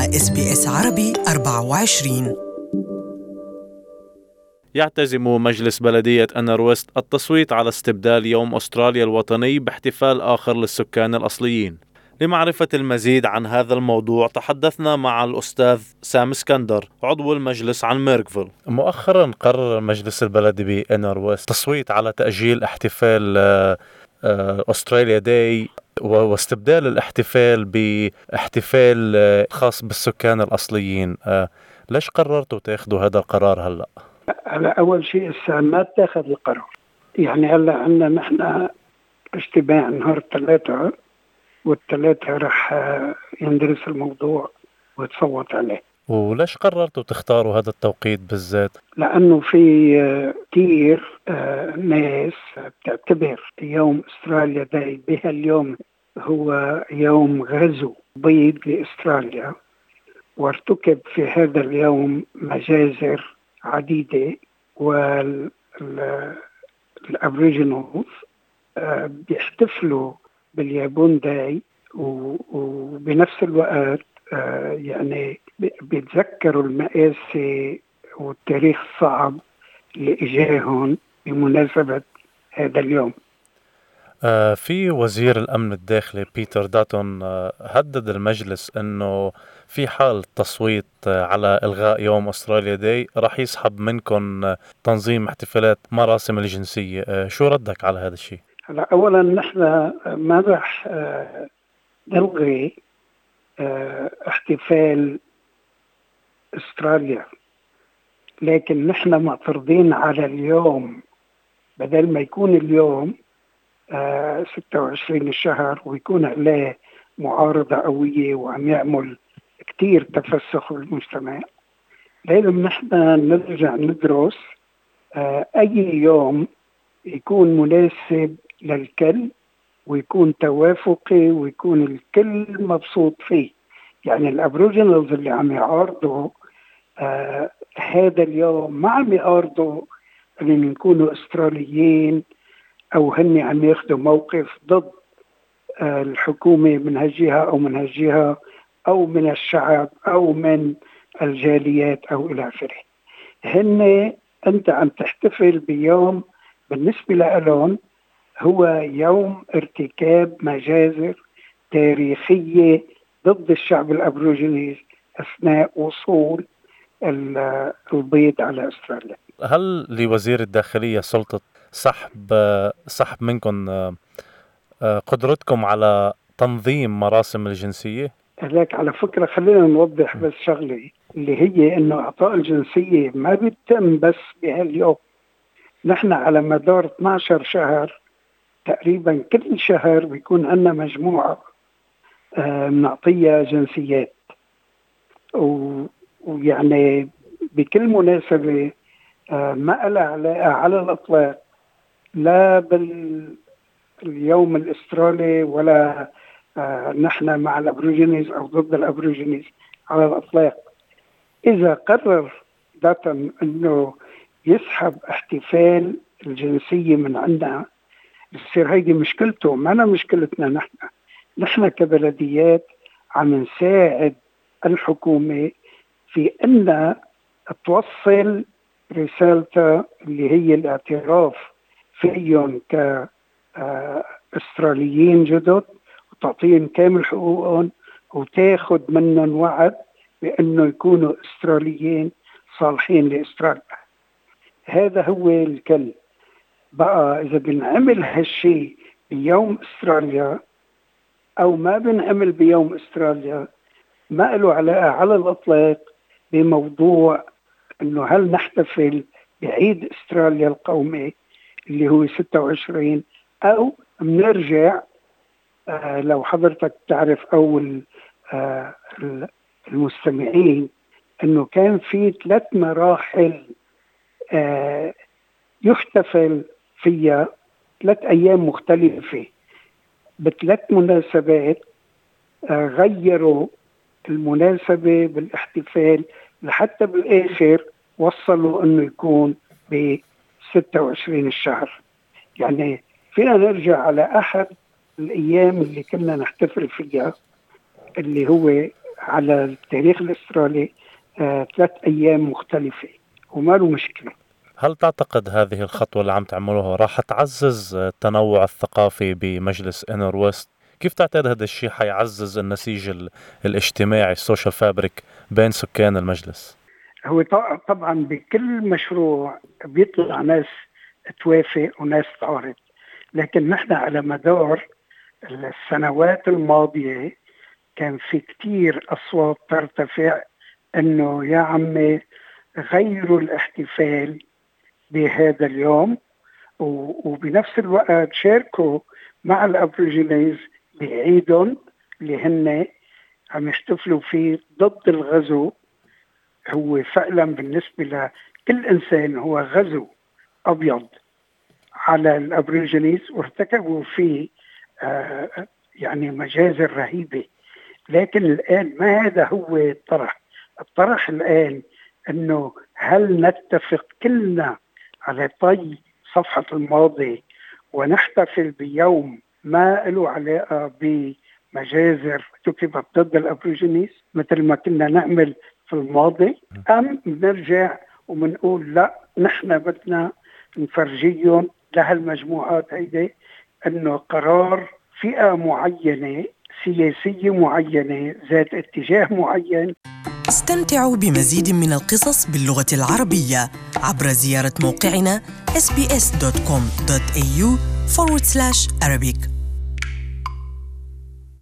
مع SBS عربي 24. يعتزم مجلس بلدية أنر ويست التصويت على استبدال يوم أستراليا الوطني باحتفال آخر للسكان الأصليين. لمعرفة المزيد عن هذا الموضوع تحدثنا مع الأستاذ سام اسكندر عضو المجلس عن ميركفيل. مؤخرا قرر المجلس البلدي بأنر ويست تصويت على تأجيل احتفال أستراليا داي واستبدال الاحتفال باحتفال خاص بالسكان الأصليين. ليش قررتوا تاخذوا هذا القرار هلأ؟ على أول شيء ما اتخذ القرار. يعني هلا عندنا نحن اجتماع نهار الثلاثاء، والثلاثاء رح يندرس الموضوع وتصوت عليه. وليش قررتوا تختاروا هذا التوقيت بالذات؟ لأنه في كثير ناس بتعتبر يوم أستراليا داي بهاليوم هو يوم غزو بيض لأستراليا، وارتكب في هذا اليوم مجازر عديدة، والأبريجينالز بيحتفلوا باليابون داي، وبنفس الوقت يعني بيتذكروا المآسي والتاريخ الصعب اللي إجاهم بمناسبة هذا اليوم. في وزير الأمن الداخلي بيتر داتون هدد المجلس أنه في حال تصويت على إلغاء يوم أستراليا داي راح يسحب منكم تنظيم احتفالات مراسم الجنسية. شو ردك على هذا الشيء؟ أولا نحن ما راح نلغي احتفال أستراليا، لكن نحن معترضين على اليوم. بدل ما يكون اليوم 26 الشهر ويكون عليه معارضة قوية وعم يعمل كتير تفسخ بالمجتمع، لازم نحن نرجع ندرس أي يوم يكون مناسب للكل ويكون توافقي ويكون الكل مبسوط فيه. يعني الأبروجينالز اللي عم يعارضوا هذا اليوم ما عم يعارضوا اللي يكونوا أستراليين أو هن عم ياخدوا موقف ضد الحكومة من هالجهة أو من هالجهة أو من الشعب أو من الجاليات أو إلى آخره. أنت عم تحتفل بيوم بالنسبة لهم هو يوم ارتكاب مجازر تاريخية ضد الشعب الأبروجينيز أثناء وصول البيض على أستراليا. هل لوزير الداخلية سلطة سحب منكم قدرتكم على تنظيم مراسم الجنسية؟ لك على فكرة خلينا نوضح بس شغلة، اللي هي إنه إعطاء الجنسية ما بيتم بس بهاليوم. نحن على مدار 12 شهر تقريبا كل شهر بيكون عندنا مجموعة بنعطيها جنسيات، ويعني بكل مناسبة ما لها علاقة على الإطلاق لا باليوم الأسترالي ولا نحن مع الأبروجينيز أو ضد الأبروجينيز على الإطلاق. إذا قرر داتن أنه يسحب احتفال الجنسية من عندنا، بتصير هيدي مشكلته، ما أنا مشكلتنا. نحن كبلديات عم نساعد الحكومة في أن توصل رسالتها اللي هي الاعتراف فيهم كأستراليين جدد وتعطيهم كامل حقوقهم وتاخد منهم وعد بأنه يكونوا أستراليين صالحين لأستراليا. هذا هو الكل. بقى إذا بنعمل هالشيء بيوم أستراليا أو ما بنعمل بيوم أستراليا ما له علاقة على الإطلاق بموضوع إنه هل نحتفل بعيد أستراليا القومي اللي هو 26 أو بنرجع لو حضرتك تعرف أو المستمعين إنه كان في 3 مراحل يحتفل فيها 3 أيام مختلفة ب3 مناسبات. غيروا المناسبة بالاحتفال لحتى بالآخر وصلوا أنه يكون ب 26 الشهر. يعني فينا نرجع على أحد الأيام اللي كنا نحتفل فيها اللي هو على التاريخ الأسترالي 3 أيام مختلفة وما له مشكلة. هل تعتقد هذه الخطوة اللي عم تعملوها راح تعزز التنوع الثقافي بمجلس إنر ويست؟ كيف تعتقد هذا الشيء حيعزز النسيج الاجتماعي السوشيال فابريك بين سكان المجلس؟ هو طبعا بكل مشروع بيطلع ناس توافق وناس تعارض، لكن نحن على مدار السنوات الماضية كان في كتير أصوات ترتفع إنه يا عمي غيروا الاحتفال بهذا اليوم، وبنفس الوقت شاركوا مع الأبوريجينيز بعيدهم اللي هن عم يحتفلوا فيه ضد الغزو. هو فعلا بالنسبة لكل إنسان هو غزو أبيض على الأبوريجينيز، وارتكبوا فيه يعني مجازر رهيبة. لكن الآن ما هذا هو الطرح الآن أنه هل نتفق كلنا على طي صفحة الماضي ونحتفل بيوم ما له علاقة بمجازر ارتكبت ضد الأبوريجينيز مثل ما كنا نعمل في الماضي، أم نرجع ومنقول لا نحن بدنا نفرجيهم لهالمجموعات هيدي أنه قرار فئة معينة سياسية معينة ذات اتجاه معين. استمتعوا بمزيد من القصص باللغة العربية عبر زيارة موقعنا sbs.com.au/Arabic.